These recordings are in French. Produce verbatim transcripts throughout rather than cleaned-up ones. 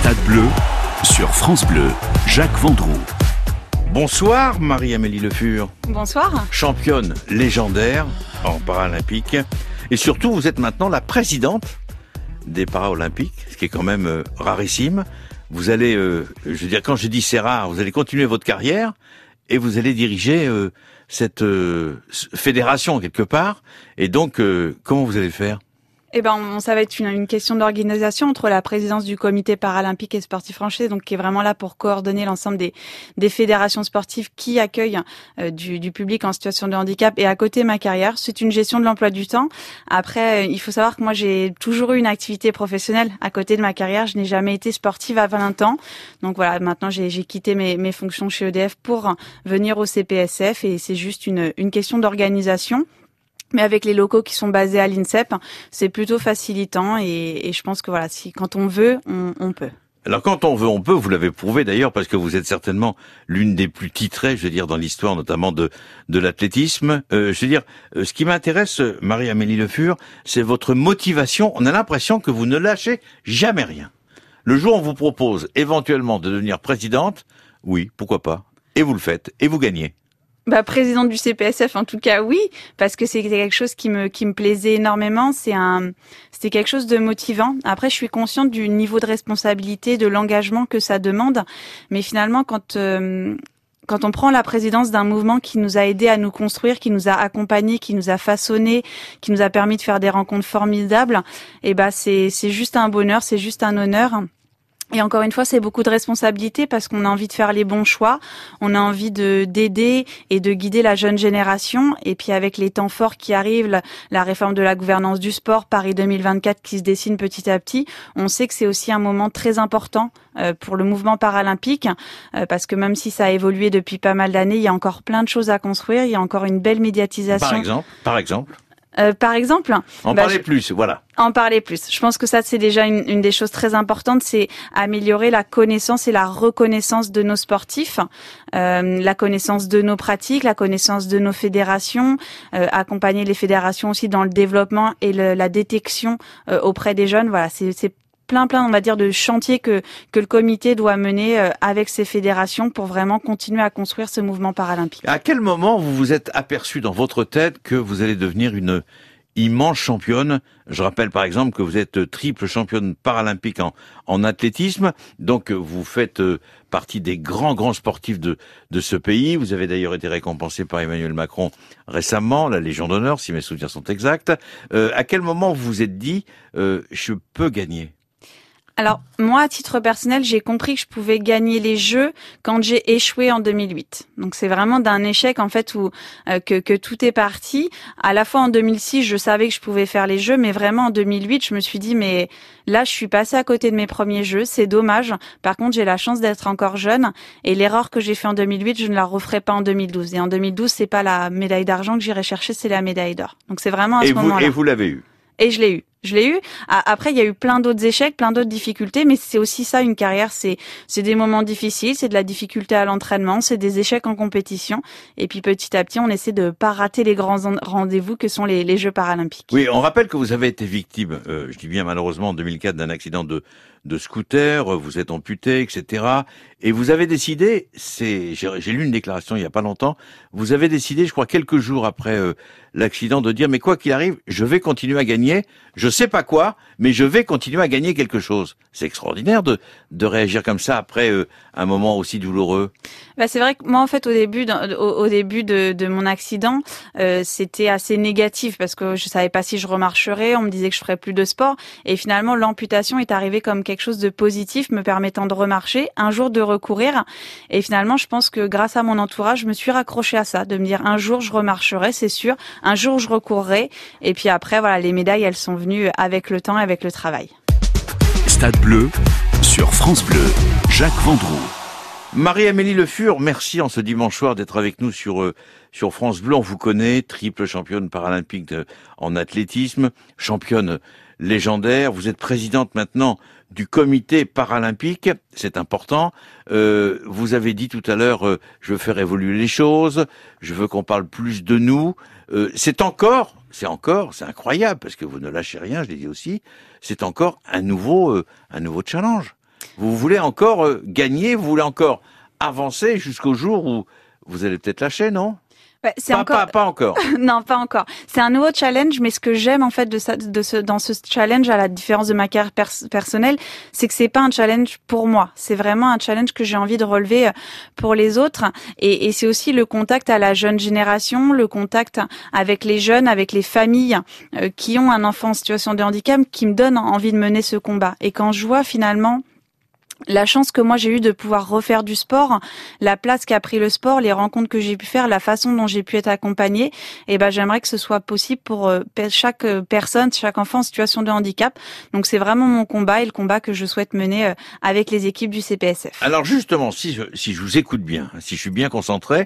Stade Bleu sur France Bleu, Jacques Vendroux. Bonsoir Marie-Amélie Le Fur. Bonsoir. Championne légendaire en paralympique. Et surtout, vous êtes maintenant la présidente des Paralympiques, ce qui est quand même euh, rarissime. Vous allez, euh, je veux dire, quand je dis c'est rare, vous allez continuer votre carrière et vous allez diriger euh, cette euh, fédération quelque part. Et donc, euh, comment vous allez faire ? Eh ben, ça va être une, une question d'organisation entre la présidence du comité paralympique et sportif français, donc qui est vraiment là pour coordonner l'ensemble des, des fédérations sportives qui accueillent euh, du, du public en situation de handicap, et à côté ma carrière. C'est une gestion de l'emploi du temps. Après, il faut savoir que moi j'ai toujours eu une activité professionnelle à côté de ma carrière. Je n'ai jamais été sportive à vingt ans. Donc voilà, maintenant j'ai, j'ai quitté mes, mes fonctions chez E D F pour venir au C P S F, et c'est juste une, une question d'organisation. Mais avec les locaux qui sont basés à l'INSEP, c'est plutôt facilitant, et, et je pense que voilà, si quand on veut, on, on peut. Alors quand on veut, on peut, vous l'avez prouvé d'ailleurs, parce que vous êtes certainement l'une des plus titrées, je veux dire, dans l'histoire notamment de de l'athlétisme. Euh, je veux dire, euh, ce qui m'intéresse, Marie-Amélie Le Fur, c'est votre motivation. On a l'impression que vous ne lâchez jamais rien. Le jour où on vous propose éventuellement de devenir présidente, oui, pourquoi pas, et vous le faites, et vous gagnez. Bah, présidente du C P S F, en tout cas, oui, parce que c'est quelque chose qui me qui me plaisait énormément. C'est un, c'était quelque chose de motivant. Après, je suis consciente du niveau de responsabilité, de l'engagement que ça demande, mais finalement, quand euh, quand on prend la présidence d'un mouvement qui nous a aidés à nous construire, qui nous a accompagnés, qui nous a façonnés, qui nous a permis de faire des rencontres formidables, et bah c'est c'est juste un bonheur, c'est juste un honneur. Et encore une fois, c'est beaucoup de responsabilité parce qu'on a envie de faire les bons choix, on a envie de d'aider et de guider la jeune génération. Et puis avec les temps forts qui arrivent, la, la réforme de la gouvernance du sport, Paris deux mille vingt-quatre qui se dessine petit à petit, on sait que c'est aussi un moment très important euh, pour le mouvement paralympique, euh, parce que même si ça a évolué depuis pas mal d'années, il y a encore plein de choses à construire, il y a encore une belle médiatisation. Par exemple, par exemple. Euh, par exemple, en bah, parler je... plus, voilà. En parler plus. Je pense que ça, c'est déjà une, une des choses très importantes, c'est améliorer la connaissance et la reconnaissance de nos sportifs, euh, la connaissance de nos pratiques, la connaissance de nos fédérations, euh, accompagner les fédérations aussi dans le développement et le, la détection euh, auprès des jeunes. Voilà, c'est, c'est plein plein on va dire de chantiers que que le comité doit mener euh, avec ces fédérations pour vraiment continuer à construire ce mouvement paralympique. À quel moment vous vous êtes aperçu dans votre tête que vous allez devenir une immense championne? Je rappelle par exemple que vous êtes triple championne paralympique en, en athlétisme, donc vous faites euh, partie des grands grands sportifs de de ce pays. Vous avez d'ailleurs été récompensé par Emmanuel Macron récemment, la Légion d'honneur si mes souvenirs sont exacts. Euh, à quel moment vous vous êtes dit euh, je peux gagner? Alors, moi, à titre personnel, j'ai compris que je pouvais gagner les Jeux quand j'ai échoué en deux mille huit. Donc, c'est vraiment d'un échec, en fait, où euh, que, que tout est parti. À la fois, en deux mille six, je savais que je pouvais faire les Jeux, mais vraiment, en deux mille huit, je me suis dit, mais là, je suis passée à côté de mes premiers Jeux, c'est dommage. Par contre, j'ai la chance d'être encore jeune, et l'erreur que j'ai fait en deux mille huit, je ne la referai pas en deux mille douze. Et en deux mille douze, c'est pas la médaille d'argent que j'irai chercher, c'est la médaille d'or. Donc, c'est vraiment à et ce vous, moment-là. Et vous l'avez eu. Et je l'ai eu. Je l'ai eu. Après, il y a eu plein d'autres échecs, plein d'autres difficultés, mais c'est aussi ça, une carrière, c'est c'est des moments difficiles, c'est de la difficulté à l'entraînement, c'est des échecs en compétition, et puis petit à petit, on essaie de pas rater les grands rendez-vous que sont les, les Jeux paralympiques. Oui, on rappelle que vous avez été victime, euh, je dis bien malheureusement en deux mille quatre, d'un accident de de scooter, vous êtes amputé, et cetera. Et vous avez décidé, c'est, j'ai, j'ai lu une déclaration il y a pas longtemps, vous avez décidé, je crois quelques jours après euh, l'accident, de dire mais quoi qu'il arrive, je vais continuer à gagner. Je sais pas quoi, mais je vais continuer à gagner quelque chose. C'est extraordinaire de de réagir comme ça après euh, un moment aussi douloureux. Bah c'est vrai que moi en fait au début au, au début de, de mon accident, euh, c'était assez négatif parce que je savais pas si je remarcherais. On me disait que je ferais plus de sport, et finalement l'amputation est arrivée comme quelque chose de positif, me permettant de remarcher, un jour de recourir. Et finalement, je pense que grâce à mon entourage, je me suis raccrochée à ça, de me dire un jour je remarcherai, c'est sûr, un jour je recourrai. Et puis après, voilà, les médailles, elles sont venues avec le temps et avec le travail. Stade Bleu sur France Bleu, Jacques Vendroux. Marie-Amélie Le Fur, merci en ce dimanche soir d'être avec nous sur euh, sur France Bleu. On vous connaît, triple championne paralympique de, en athlétisme, championne légendaire. Vous êtes présidente maintenant du comité paralympique, c'est important. Euh, vous avez dit tout à l'heure, euh, je veux faire évoluer les choses, je veux qu'on parle plus de nous. Euh, c'est encore, c'est encore, c'est incroyable parce que vous ne lâchez rien, je l'ai dit aussi. C'est encore un nouveau, euh, un nouveau challenge. vous voulez encore euh, gagner, vous voulez encore avancer jusqu'au jour où vous allez peut-être lâcher, non? Ouais, c'est pas, encore... pas, pas encore. Non, pas encore. C'est un nouveau challenge, mais ce que j'aime en fait de, ça, de ce, dans ce challenge, à la différence de ma carrière pers- personnelle, c'est que c'est pas un challenge pour moi. C'est vraiment un challenge que j'ai envie de relever pour les autres. Et, et c'est aussi le contact à la jeune génération, le contact avec les jeunes, avec les familles euh, qui ont un enfant en situation de handicap, qui me donne envie de mener ce combat. Et quand je vois finalement la chance que moi j'ai eue de pouvoir refaire du sport, la place qu'a pris le sport, les rencontres que j'ai pu faire, la façon dont j'ai pu être accompagnée, et ben j'aimerais que ce soit possible pour euh, chaque personne, chaque enfant en situation de handicap. Donc c'est vraiment mon combat et le combat que je souhaite mener euh, avec les équipes du C P S F. Alors justement, si je, si je vous écoute bien, si je suis bien concentré,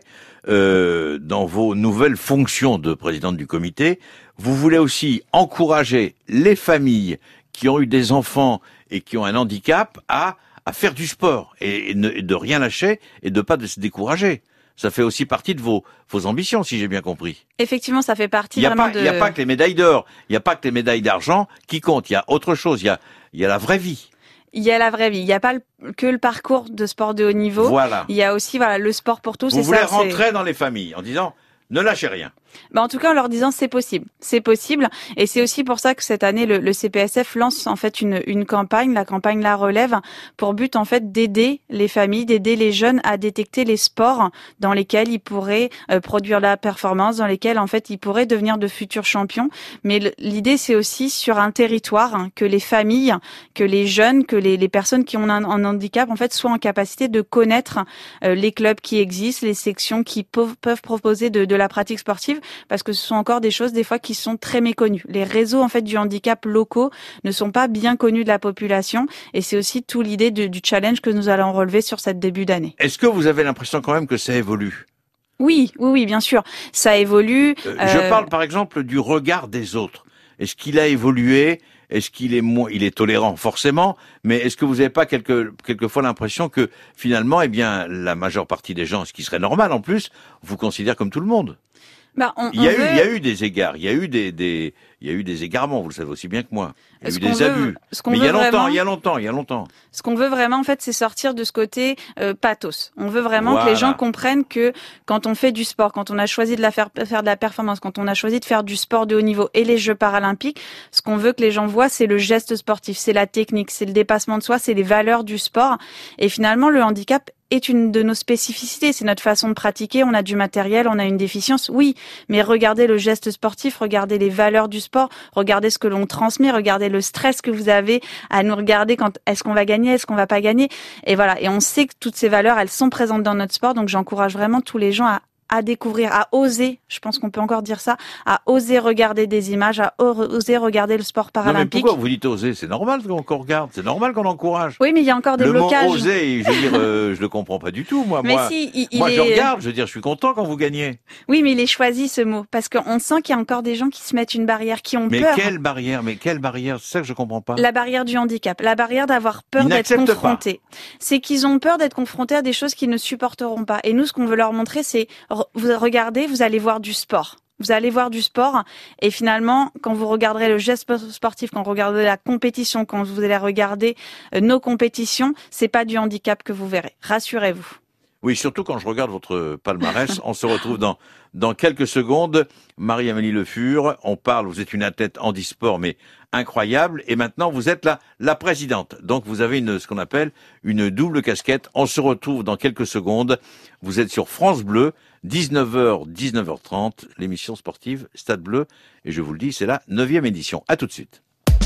euh, dans vos nouvelles fonctions de présidente du comité, vous voulez aussi encourager les familles qui ont eu des enfants et qui ont un handicap à à faire du sport et, et, ne, et de rien lâcher et de pas de se décourager. Ça fait aussi partie de vos, vos ambitions, si j'ai bien compris. Effectivement, ça fait partie il y a vraiment pas, de... Il n'y a pas que les médailles d'or, il n'y a pas que les médailles d'argent qui comptent, il y a autre chose, il y a, il y a la vraie vie. Il y a la vraie vie. Il n'y a pas le, que le parcours de sport de haut niveau. Voilà. Il y a aussi voilà le sport pour tous. Vous voulez ça, rentrer c'est... dans les familles en disant ne lâchez rien. Bah en tout cas en leur disant c'est possible, c'est possible, et c'est aussi pour ça que cette année le, le C P S F lance en fait une, une campagne, la campagne La Relève, pour but en fait d'aider les familles, d'aider les jeunes à détecter les sports dans lesquels ils pourraient euh, produire la performance, dans lesquels en fait ils pourraient devenir de futurs champions. Mais le, l'idée c'est aussi sur un territoire hein, que les familles, que les jeunes, que les, les personnes qui ont un, un handicap en fait soient en capacité de connaître euh, les clubs qui existent, les sections qui peuvent, peuvent proposer de, de la pratique sportive. Parce que ce sont encore des choses des fois qui sont très méconnues. Les réseaux en fait du handicap locaux ne sont pas bien connus de la population, et c'est aussi tout l'idée de, du challenge que nous allons relever sur cette début d'année. Est-ce que vous avez l'impression quand même que ça évolue? Oui, oui, oui, bien sûr, ça évolue. Euh, euh... Je parle par exemple du regard des autres. Est-ce qu'il a évolué? Est-ce qu'il est moins, il est tolérant forcément, mais est-ce que vous n'avez pas quelque, quelquefois l'impression que finalement, eh bien, la majeure partie des gens, ce qui serait normal en plus, vous considèrent comme tout le monde? Bah, on, il y a on eu, veut... il y a eu des égards, il y a eu des, des, il y a eu des égarements, vous le savez aussi bien que moi. Il y a ce eu des veut, abus. Ce qu'on Mais veut il y a longtemps, vraiment, il y a longtemps, il y a longtemps. Ce qu'on veut vraiment, en fait, c'est sortir de ce côté euh, pathos. On veut vraiment voilà. que les gens comprennent que quand on fait du sport, quand on a choisi de la faire, faire de la performance, quand on a choisi de faire du sport de haut niveau et les Jeux paralympiques, ce qu'on veut que les gens voient, c'est le geste sportif, c'est la technique, c'est le dépassement de soi, c'est les valeurs du sport. Et finalement, le handicap est une de nos spécificités, c'est notre façon de pratiquer, on a du matériel, on a une déficience, oui, mais regardez le geste sportif, regardez les valeurs du sport, regardez ce que l'on transmet, regardez le stress que vous avez à nous regarder quand est-ce qu'on va gagner, est-ce qu'on va pas gagner, et voilà, et on sait que toutes ces valeurs, elles sont présentes dans notre sport, donc j'encourage vraiment tous les gens à à découvrir, à oser, je pense qu'on peut encore dire ça, à oser regarder des images, à oser regarder le sport paralympique. Non mais pourquoi vous dites oser? C'est normal qu'on regarde, c'est normal qu'on encourage. Oui, mais il y a encore des le blocages. Le mot oser, je veux dire, euh, je le comprends pas du tout, moi. Mais moi, si, il, moi il je est... regarde, je veux dire, je suis content quand vous gagnez. Oui, mais il est choisi ce mot, parce qu'on sent qu'il y a encore des gens qui se mettent une barrière, qui ont mais peur. Mais quelle barrière? Mais quelle barrière? C'est ça que je comprends pas. La barrière du handicap, la barrière d'avoir peur d'être confrontés. C'est qu'ils ont peur d'être confrontés à des choses qu'ils ne supporteront pas. Et nous, ce qu'on veut leur montrer, c'est vous regardez, vous allez voir du sport. Vous allez voir du sport et finalement, quand vous regarderez le geste sportif, quand vous regarderez la compétition, quand vous allez regarder nos compétitions, c'est pas du handicap que vous verrez. Rassurez-vous. Oui, surtout quand je regarde votre palmarès, on se retrouve dans dans quelques secondes. Marie-Amélie Le Fur, on parle, vous êtes une athlète handisport, mais incroyable, et maintenant vous êtes la, la présidente. Donc vous avez une, ce qu'on appelle une double casquette. On se retrouve dans quelques secondes. Vous êtes sur France Bleu, dix-neuf heures, dix-neuf heures trente, l'émission sportive Stade Bleu, et je vous le dis, c'est la neuvième édition. À tout de suite.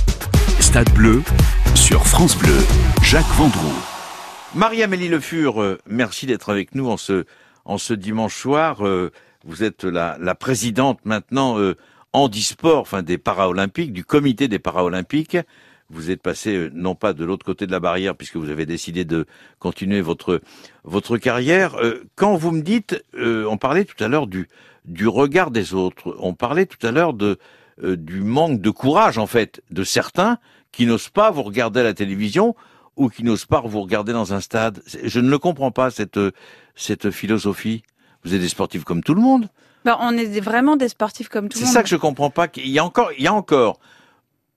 Stade Bleu, sur France Bleu, Jacques Vendroux. Marie-Amélie Le Fur, euh, merci d'être avec nous en ce, en ce dimanche soir. Euh, vous êtes la, la présidente maintenant euh, handisport, enfin des Paralympiques, du comité des Paralympiques. Vous êtes passé euh, non pas de l'autre côté de la barrière puisque vous avez décidé de continuer votre votre carrière. Euh, quand vous me dites, euh, on parlait tout à l'heure du du regard des autres, on parlait tout à l'heure de euh, du manque de courage en fait de certains qui n'osent pas vous regarder à la télévision ou qui n'osent pas vous regarder dans un stade. Je ne le comprends pas, cette, cette philosophie. Vous êtes des sportifs comme tout le monde. Ben, on est vraiment des sportifs comme tout le monde. C'est ça que je comprends pas. Il y a encore, il y a encore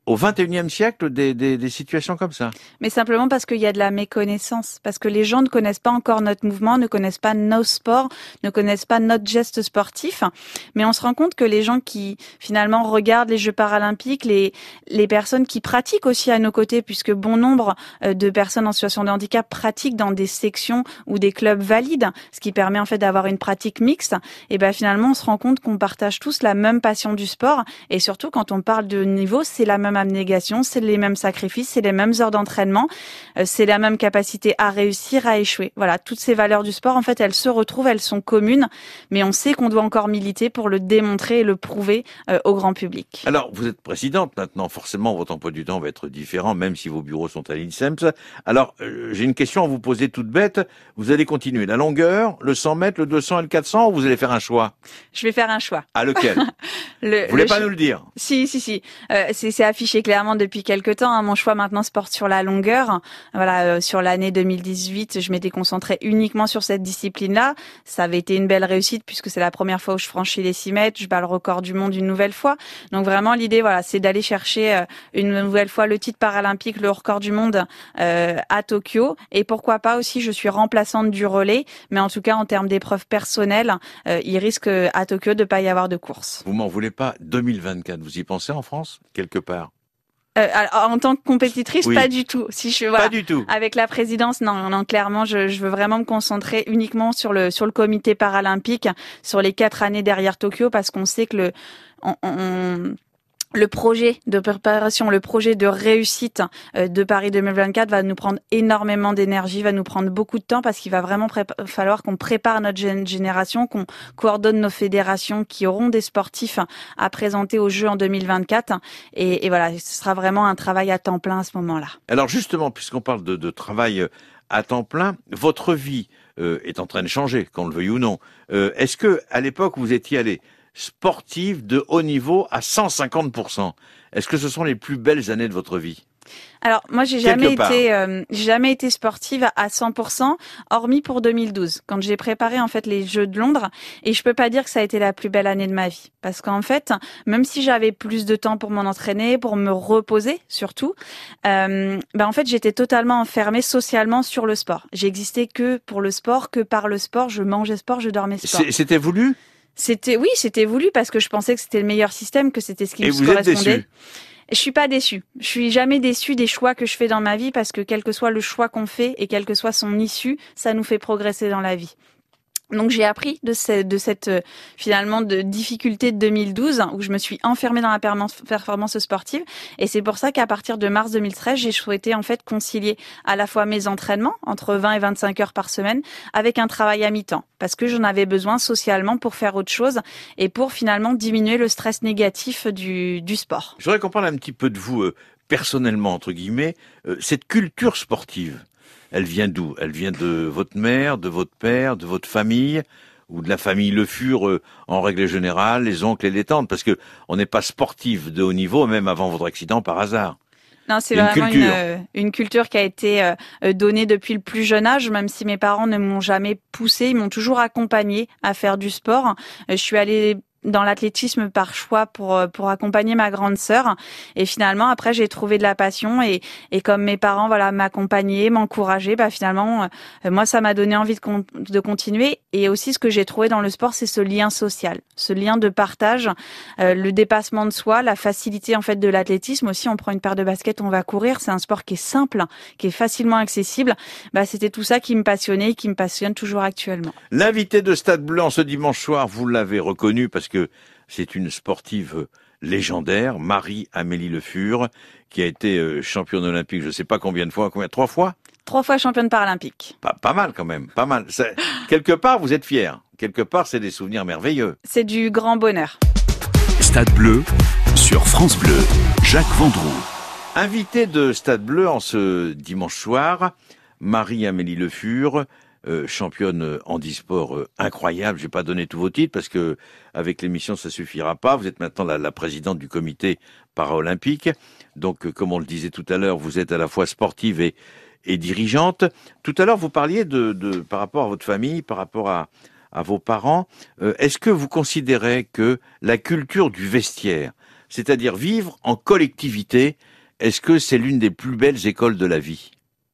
au vingt et unième siècle des, des, des situations comme ça. Mais simplement parce qu'il y a de la méconnaissance, parce que les gens ne connaissent pas encore notre mouvement, ne connaissent pas nos sports, ne connaissent pas notre geste sportif. Mais on se rend compte que les gens qui finalement regardent les Jeux paralympiques, les les personnes qui pratiquent aussi à nos côtés, puisque bon nombre de personnes en situation de handicap pratiquent dans des sections ou des clubs valides, ce qui permet en fait d'avoir une pratique mixte. Et ben finalement, on se rend compte qu'on partage tous la même passion du sport, et surtout quand on parle de niveau, c'est la même abnégation, c'est les mêmes sacrifices, c'est les mêmes heures d'entraînement, euh, c'est la même capacité à réussir, à échouer. Voilà, toutes ces valeurs du sport, en fait, elles se retrouvent, elles sont communes, mais on sait qu'on doit encore militer pour le démontrer et le prouver euh, au grand public. Alors, vous êtes présidente maintenant, forcément, votre emploi du temps va être différent, même si vos bureaux sont à l'INSEMS. Alors, euh, j'ai une question à vous poser toute bête. Vous allez continuer la longueur, le cent mètres, le deux cents et le quatre cents, ou vous allez faire un choix? Je vais faire un choix. Ah, lequel? le, Vous voulez le pas ch... nous le dire? Si, si, si. Euh, c'est, c'est affiché clairement depuis quelque temps. Hein. Mon choix maintenant se porte sur la longueur. Voilà, euh, sur l'année deux mille dix-huit, je m'étais concentrée uniquement sur cette discipline-là. Ça avait été une belle réussite puisque c'est la première fois où je franchis les six mètres. Je bats le record du monde une nouvelle fois. Donc vraiment, l'idée, voilà, c'est d'aller chercher euh, une nouvelle fois le titre paralympique, le record du monde euh, à Tokyo. Et pourquoi pas aussi, je suis remplaçante du relais. Mais en tout cas, en termes d'épreuves personnelles, euh, il risque à Tokyo de pas y avoir de course. Vous m'en voulez pas? deux mille vingt-quatre, vous y pensez en France? Quelque part? Euh, alors, en tant que compétitrice, oui. pas du tout. Si je voilà, pas du tout. Avec la présidence, non, non, clairement, je, je veux vraiment me concentrer uniquement sur le sur le comité paralympique, sur les quatre années derrière Tokyo, parce qu'on sait que le on, on le projet de préparation, le projet de réussite de Paris deux mille vingt-quatre va nous prendre énormément d'énergie, va nous prendre beaucoup de temps parce qu'il va vraiment prépa- falloir qu'on prépare notre génération, qu'on coordonne nos fédérations qui auront des sportifs à présenter aux Jeux en deux mille vingt-quatre. Et, et voilà, ce sera vraiment un travail à temps plein à ce moment-là. Alors justement, puisqu'on parle de, de travail à temps plein, votre vie euh, est en train de changer, qu'on le veuille ou non. Euh, est-ce que à l'époque vous étiez allé sportive de haut niveau à cent cinquante pour cent. Est-ce que ce sont les plus belles années de votre vie? Alors moi j'ai jamais été euh, j'ai jamais été sportive à cent pour cent, hormis pour deux mille douze quand j'ai préparé en fait les Jeux de Londres, et je peux pas dire que ça a été la plus belle année de ma vie parce qu'en fait même si j'avais plus de temps pour m'en entraîner, pour me reposer surtout, euh, ben en fait j'étais totalement enfermée socialement sur le sport. J'existais que pour le sport, que par le sport, je mangeais sport, je dormais sport. C'était voulu? C'était oui, c'était voulu parce que je pensais que c'était le meilleur système, que c'était ce qui et me vous correspondait. Êtes déçu? Je suis pas déçue. Je suis jamais déçue des choix que je fais dans ma vie parce que quel que soit le choix qu'on fait et quelle que soit son issue, ça nous fait progresser dans la vie. Donc j'ai appris de, ce, de cette euh, finalement de difficulté de deux mille douze où je me suis enfermée dans la performance sportive, et c'est pour ça qu'à partir de mars deux mille treize, j'ai souhaité en fait concilier à la fois mes entraînements entre vingt et vingt-cinq heures par semaine avec un travail à mi-temps parce que j'en avais besoin socialement pour faire autre chose et pour finalement diminuer le stress négatif du, du sport. Je voudrais qu'on parle un petit peu de vous euh, personnellement entre guillemets, euh, cette culture sportive. Elle vient d'où? Elle vient de votre mère, de votre père, de votre famille, ou de la famille Le Fur euh, en règle générale, les oncles et les tantes, parce que on n'est pas sportif de haut niveau, même avant votre accident par hasard. Non, c'est une vraiment culture. Une, une culture qui a été euh, donnée depuis le plus jeune âge, même si mes parents ne m'ont jamais poussée, ils m'ont toujours accompagnée à faire du sport. Euh, je suis allée dans l'athlétisme par choix pour pour accompagner ma grande sœur, et finalement après j'ai trouvé de la passion, et et comme mes parents voilà m'accompagnaient, m'encourageaient, bah finalement euh, moi ça m'a donné envie de con, de continuer. Et aussi ce que j'ai trouvé dans le sport, c'est ce lien social, ce lien de partage, euh, le dépassement de soi, la facilité en fait de l'athlétisme aussi. On prend une paire de baskets, on va courir, c'est un sport qui est simple, qui est facilement accessible. Bah c'était tout ça qui me passionnait et qui me passionne toujours actuellement. L'invité de Stade Bleu en ce dimanche soir, vous l'avez reconnu parce que c'est une sportive légendaire, Marie-Amélie Le Fur, qui a été championne olympique, je ne sais pas combien de fois, combien, trois fois? Trois fois championne paralympique. Pas, pas mal quand même, pas mal. Ça, quelque part, vous êtes fiers. Quelque part, c'est des souvenirs merveilleux. C'est du grand bonheur. Stade Bleu, sur France Bleu, Jacques Vendroux. Invité de Stade Bleu en ce dimanche soir, Marie-Amélie Le Fur, Euh, championne handisport euh, incroyable. Je vais pas donner tous vos titres parce que avec l'émission ça suffira pas. Vous êtes maintenant la, la présidente du comité paralympique. Donc euh, comme on le disait tout à l'heure, vous êtes à la fois sportive et, et dirigeante. Tout à l'heure vous parliez de, de par rapport à votre famille, par rapport à, à vos parents. Euh, est-ce que vous considérez que la culture du vestiaire c'est-à-dire vivre en collectivité. Est-ce que c'est l'une des plus belles écoles de la vie ?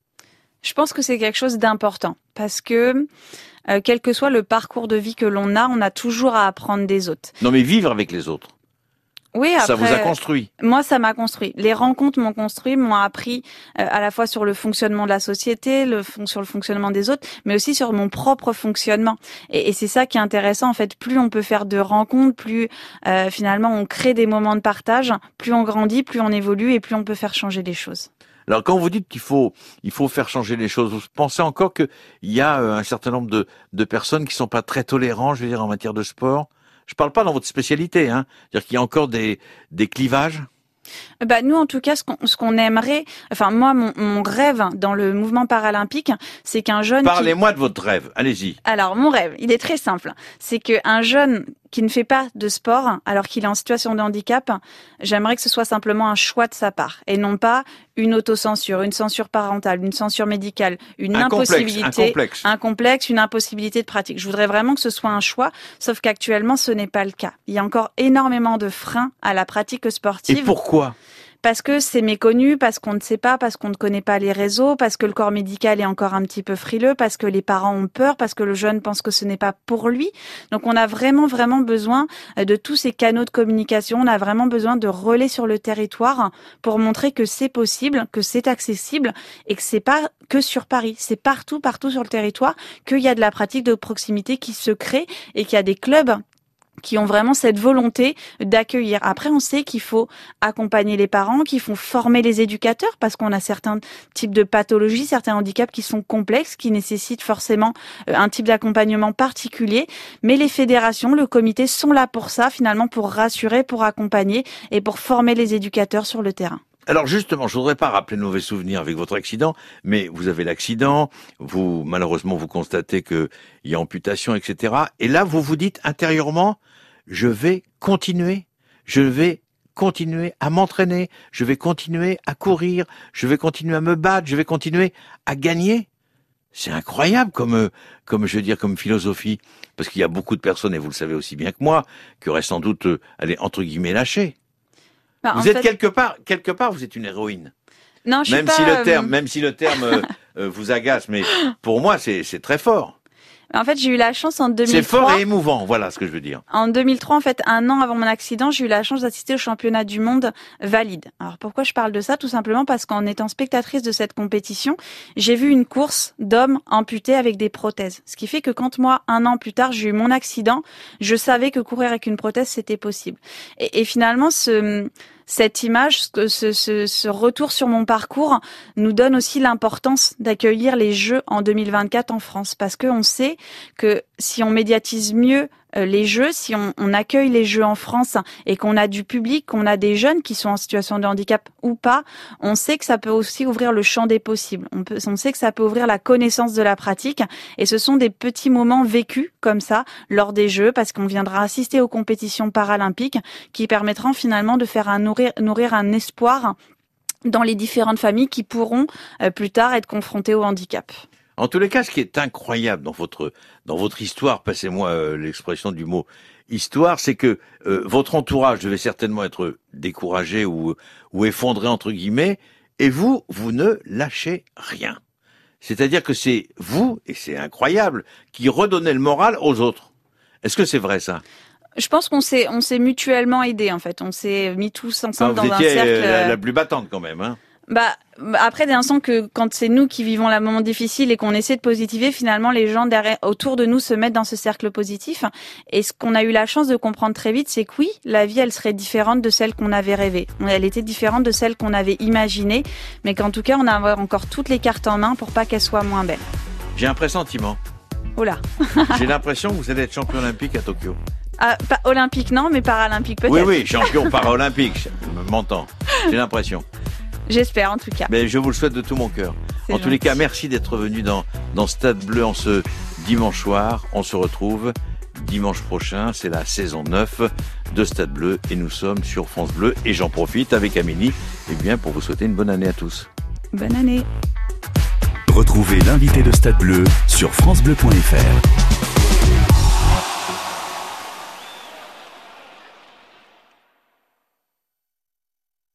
Je pense que c'est quelque chose d'important parce que euh, quel que soit le parcours de vie que l'on a, on a toujours à apprendre des autres. Non, mais vivre avec les autres. Oui, après, ça vous a construit. Moi, ça m'a construit. Les rencontres m'ont construit, m'ont appris euh, à la fois sur le fonctionnement de la société, le fon- sur le fonctionnement des autres, mais aussi sur mon propre fonctionnement. Et, et c'est ça qui est intéressant. En fait, plus on peut faire de rencontres, plus euh, finalement on crée des moments de partage, plus on grandit, plus on évolue et plus on peut faire changer les choses. Alors, quand vous dites qu'il faut, il faut faire changer les choses, vous pensez encore qu'il y a un certain nombre de, de personnes qui sont pas très tolérantes, je veux dire, en matière de sport? Je parle pas dans votre spécialité, hein. C'est-à-dire qu'il y a encore des, des clivages? Bah nous en tout cas ce qu'on ce qu'on aimerait, enfin moi mon, mon rêve dans le mouvement paralympique, c'est qu'un jeune Parlez-moi qui... de votre rêve, allez-y. Alors mon rêve, il est très simple, c'est qu'un jeune qui ne fait pas de sport alors qu'il est en situation de handicap, j'aimerais que ce soit simplement un choix de sa part et non pas une autocensure, une censure parentale, une censure médicale, une un impossibilité, complexe, un complexe. un complexe, une impossibilité de pratique. Je voudrais vraiment que ce soit un choix, sauf qu'actuellement ce n'est pas le cas. Il y a encore énormément de freins à la pratique sportive. Et pourquoi ? Parce que c'est méconnu, parce qu'on ne sait pas, parce qu'on ne connaît pas les réseaux, parce que le corps médical est encore un petit peu frileux, parce que les parents ont peur, parce que le jeune pense que ce n'est pas pour lui. Donc on a vraiment, vraiment besoin de tous ces canaux de communication. On a vraiment besoin de relais sur le territoire pour montrer que c'est possible, que c'est accessible et que c'est pas que sur Paris. C'est partout, partout sur le territoire qu'il y a de la pratique de proximité qui se crée et qu'il y a des clubs qui ont vraiment cette volonté d'accueillir. Après, on sait qu'il faut accompagner les parents, qu'il faut former les éducateurs, parce qu'on a certains types de pathologies, certains handicaps qui sont complexes, qui nécessitent forcément un type d'accompagnement particulier. Mais les fédérations, le comité sont là pour ça, finalement, pour rassurer, pour accompagner et pour former les éducateurs sur le terrain. Alors justement, je voudrais pas rappeler de mauvais souvenirs avec votre accident, mais vous avez l'accident, vous malheureusement vous constatez que il y a amputation, et cetera. Et là, vous vous dites intérieurement, je vais continuer, je vais continuer à m'entraîner, je vais continuer à courir, je vais continuer à me battre, je vais continuer à gagner. C'est incroyable comme, comme je veux dire, comme philosophie, parce qu'il y a beaucoup de personnes, et vous le savez aussi bien que moi, qui auraient sans doute, allez, entre guillemets, lâché. Bah, vous êtes fait... quelque part, quelque part, vous êtes une héroïne. Non, je même suis si pas, le terme, euh... même si le terme euh, euh, vous agace, mais pour moi, c'est, c'est très fort. En fait, j'ai eu la chance en deux mille trois. C'est fort et émouvant, voilà ce que je veux dire. En deux mille trois, en fait, un an avant mon accident, j'ai eu la chance d'assister au championnat du monde valide. Alors pourquoi je parle de ça ? Tout simplement parce qu'en étant spectatrice de cette compétition, j'ai vu une course d'hommes amputés avec des prothèses. Ce qui fait que quand moi, un an plus tard, j'ai eu mon accident, je savais que courir avec une prothèse, c'était possible. Et, et finalement, ce... cette image, ce, ce, ce retour sur mon parcours nous donne aussi l'importance d'accueillir les Jeux en deux mille vingt-quatre en France. Parce qu'on sait que si on médiatise mieux les Jeux, si on, on accueille les Jeux en France et qu'on a du public, qu'on a des jeunes qui sont en situation de handicap ou pas, on sait que ça peut aussi ouvrir le champ des possibles. On, peut, on sait que ça peut ouvrir la connaissance de la pratique. Et ce sont des petits moments vécus comme ça lors des Jeux parce qu'on viendra assister aux compétitions paralympiques qui permettront finalement de faire un nourrir, nourrir un espoir dans les différentes familles qui pourront euh, plus tard être confrontées au handicap. En tous les cas, ce qui est incroyable dans votre dans votre histoire, passez-moi euh, l'expression du mot histoire, c'est que euh, votre entourage devait certainement être découragé ou ou effondré entre guillemets, et vous vous ne lâchez rien. C'est-à-dire que c'est vous, et c'est incroyable, qui redonnez le moral aux autres. Est-ce que c'est vrai ça ? Je pense qu'on s'est on s'est mutuellement aidés en fait. On s'est mis tous ensemble enfin, dans un cercle. Vous étiez la, la plus battante quand même, hein. Bah après des instants que quand c'est nous qui vivons la moment difficile et qu'on essaie de positiver, finalement les gens derrière autour de nous se mettent dans ce cercle positif. Et ce qu'on a eu la chance de comprendre très vite, c'est que oui, la vie elle serait différente de celle qu'on avait rêvée. Elle était différente de celle qu'on avait imaginée, mais qu'en tout cas on a encore toutes les cartes en main pour pas qu'elle soit moins belle. J'ai un pressentiment. Oh là. J'ai l'impression que vous allez être champion olympique à Tokyo. Ah, pas olympique non, mais paralympique peut-être. Oui oui, champion paralympique, je m'entends. J'ai l'impression. J'espère en tout cas. Mais je vous le souhaite de tout mon cœur. En gentil. tous les cas, merci d'être venu dans, dans Stade Bleu en ce dimanche soir. On se retrouve dimanche prochain. C'est la saison neuf de Stade Bleu et nous sommes sur France Bleu. Et j'en profite avec Amélie eh bien, pour vous souhaiter une bonne année à tous. Bonne année. Retrouvez l'invité de Stade Bleu sur francebleu point f r.